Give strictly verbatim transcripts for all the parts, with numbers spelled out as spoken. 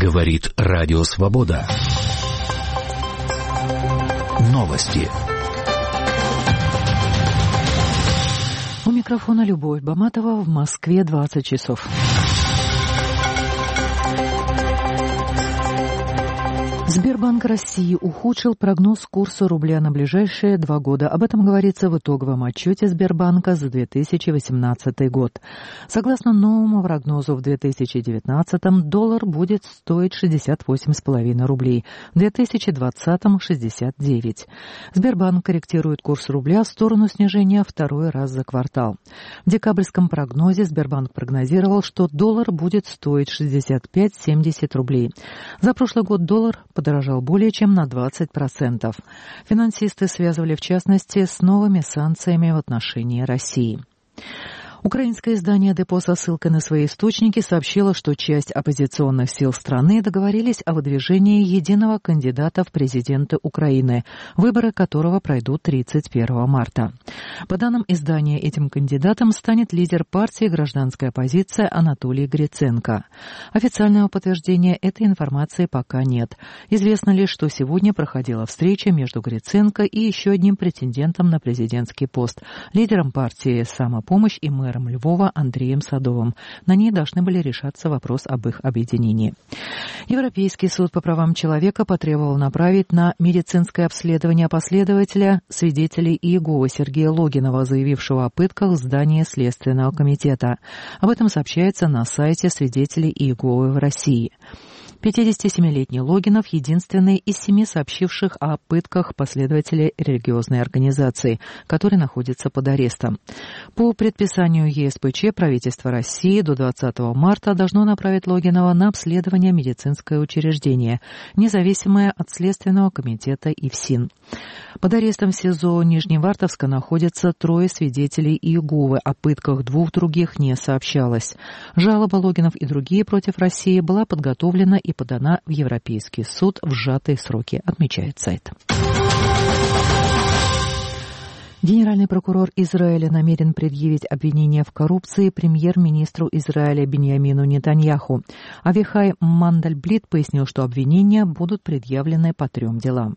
Говорит Радио Свобода. Новости. У микрофона Любовь Баматова. В Москве двадцать часов. Сбербанк России ухудшил прогноз курса рубля на ближайшие два года. Об этом говорится в итоговом отчете Сбербанка за две тысячи восемнадцатый год. Согласно новому прогнозу, в две тысячи девятнадцатом доллар будет стоить шестьдесят восемь с половиной рублей, в две тысячи двадцатом – шестьдесят девять. Сбербанк корректирует курс рубля в сторону снижения второй раз за квартал. В декабрьском прогнозе Сбербанк прогнозировал, что доллар будет стоить шестьдесят пять - семьдесят рублей. За прошлый год доллар подорожал более чем на двадцать процентов. Финансисты связывали в частности с новыми санкциями в отношении России. Украинское издание «Депо» со ссылкой на свои источники сообщило, что часть оппозиционных сил страны договорились о выдвижении единого кандидата в президенты Украины, выборы которого пройдут тридцать первого марта. По данным издания, этим кандидатом станет лидер партии «Гражданская оппозиция» Анатолий Гриценко. Официального подтверждения этой информации пока нет. Известно лишь, что сегодня проходила встреча между Гриценко и еще одним претендентом на президентский пост, лидером партии «Самопомощь» и мэром Львова Андреем Садовым. На ней должны были решаться вопрос об их объединении. Европейский суд по правам человека потребовал направить на медицинское обследование последователя свидетелей Иеговы Сергея Логинова, заявившего о пытках в здании Следственного комитета. Об этом сообщается на сайте свидетелей Иеговы в России. пятидесятисемилетний Логинов – единственный из семи сообщивших о пытках последователей религиозной организации, который находится под арестом. По предписанию ЕСПЧ правительство России до двадцатого марта должно направить Логинова на обследование в медицинское учреждение, независимое от Следственного комитета и ФСИН. Под арестом в СИЗО Нижневартовска находятся трое свидетелей Иеговы, о пытках двух других не сообщалось. Жалоба Логинов и другие против России была подготовлена и подана в Европейский суд в сжатые сроки, отмечает сайт. Генеральный прокурор Израиля намерен предъявить обвинение в коррупции премьер-министру Израиля Биньямину Нетаньяху. Авихай Мандельблит пояснил, что обвинения будут предъявлены по трем делам.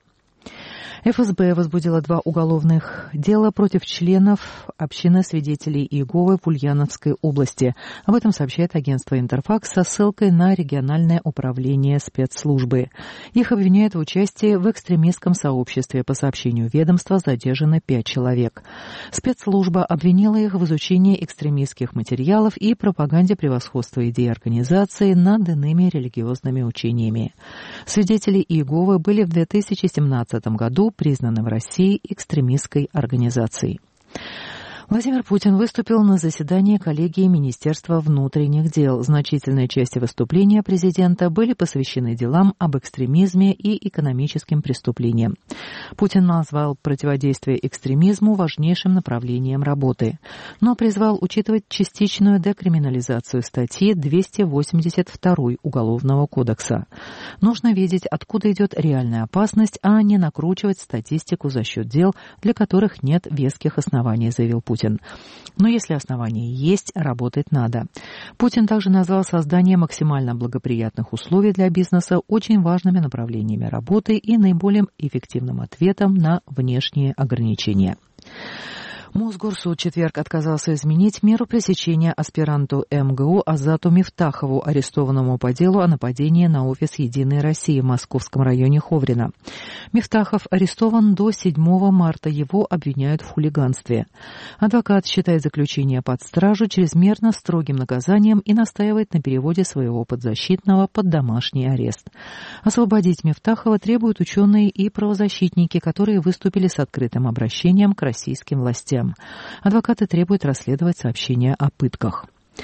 эф эс бэ возбудила два уголовных дела против членов общины свидетелей Иеговы в Ульяновской области. Об этом сообщает агентство «Интерфакс» со ссылкой на региональное управление спецслужбы. Их обвиняют в участии в экстремистском сообществе. По сообщению ведомства задержаны пять человек. Спецслужба обвинила их в изучении экстремистских материалов и пропаганде превосходства идей организации над иными религиозными учениями. Свидетели Иеговы были в две тысячи семнадцатом году признаны в России экстремистской организацией. Владимир Путин выступил на заседании коллегии Министерства внутренних дел. Значительные части выступления президента были посвящены делам об экстремизме и экономическим преступлениям. Путин назвал противодействие экстремизму важнейшим направлением работы, но призвал учитывать частичную декриминализацию статьи двести восемьдесят два Уголовного кодекса. Нужно видеть, откуда идет реальная опасность, а не накручивать статистику за счет дел, для которых нет веских оснований, заявил Путин. Но если основания есть, работать надо. Путин также назвал создание максимально благоприятных условий для бизнеса очень важными направлениями работы и наиболее эффективным ответом на внешние ограничения. Мосгорсуд в четверг отказался изменить меру пресечения аспиранту эм гэ у Азату Мифтахову, арестованному по делу о нападении на офис «Единой России» в московском районе Ховрино. Мифтахов арестован до седьмого марта, его обвиняют в хулиганстве. Адвокат считает заключение под стражу чрезмерно строгим наказанием и настаивает на переводе своего подзащитного под домашний арест. Освободить Мифтахова требуют ученые и правозащитники, которые выступили с открытым обращением к российским властям. Адвокаты требуют расследовать сообщения о пытках.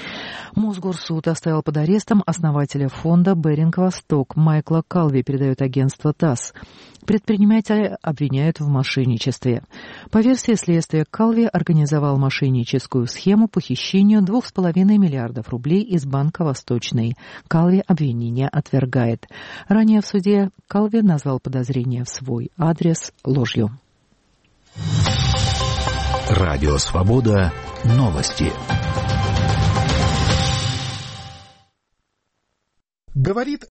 Мосгорсуд оставил под арестом основателя фонда «Беринг Восток» Майкла Калви, передает агентство ТАСС. Предпринимателя обвиняют в мошенничестве. По версии следствия, Калви организовал мошенническую схему по хищению двух с половиной миллиардов рублей из банка «Восточный». Калви обвинение отвергает. Ранее в суде Калви назвал подозрения в свой адрес ложью. Радио Свобода. Новости. Говорит